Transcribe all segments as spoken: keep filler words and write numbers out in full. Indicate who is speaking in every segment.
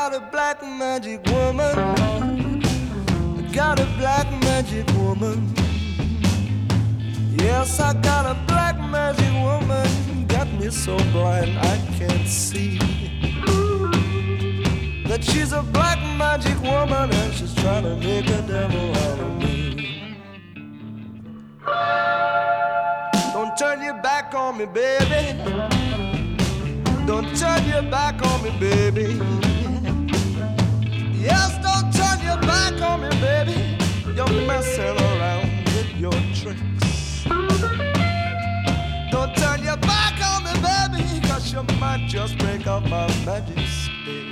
Speaker 1: got a black magic woman. I got a black magic woman. Yes, I got a black magic woman. Got me so blind I can't see that she's a black magic woman and she's trying to make a devil out of me. Don't turn your back on me, baby. Don't turn your back on me, baby. Yes, don't turn your back on me, baby. You're messing around with your tricks. Don't turn your back on me, baby, cause you might just break up my magic stick.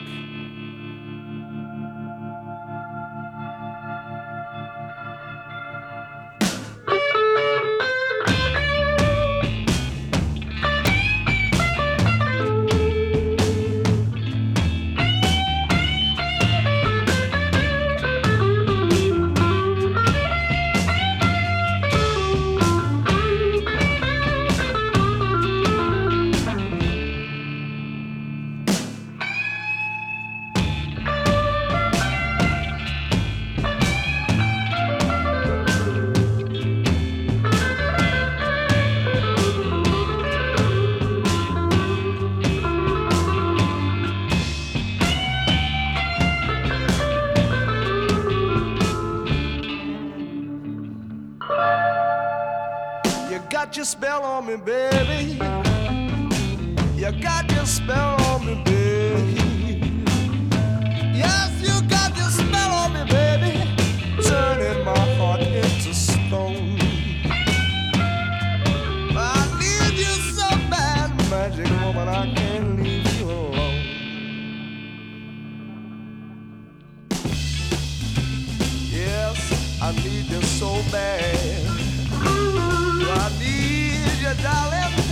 Speaker 1: You got your spell on me, baby. You got your spell on me, baby. Yes, you got your spell on me, baby. Turning my heart into stone. I need you so bad, magic woman, I can't leave you alone. Yes, I need you so bad. I need you, darling.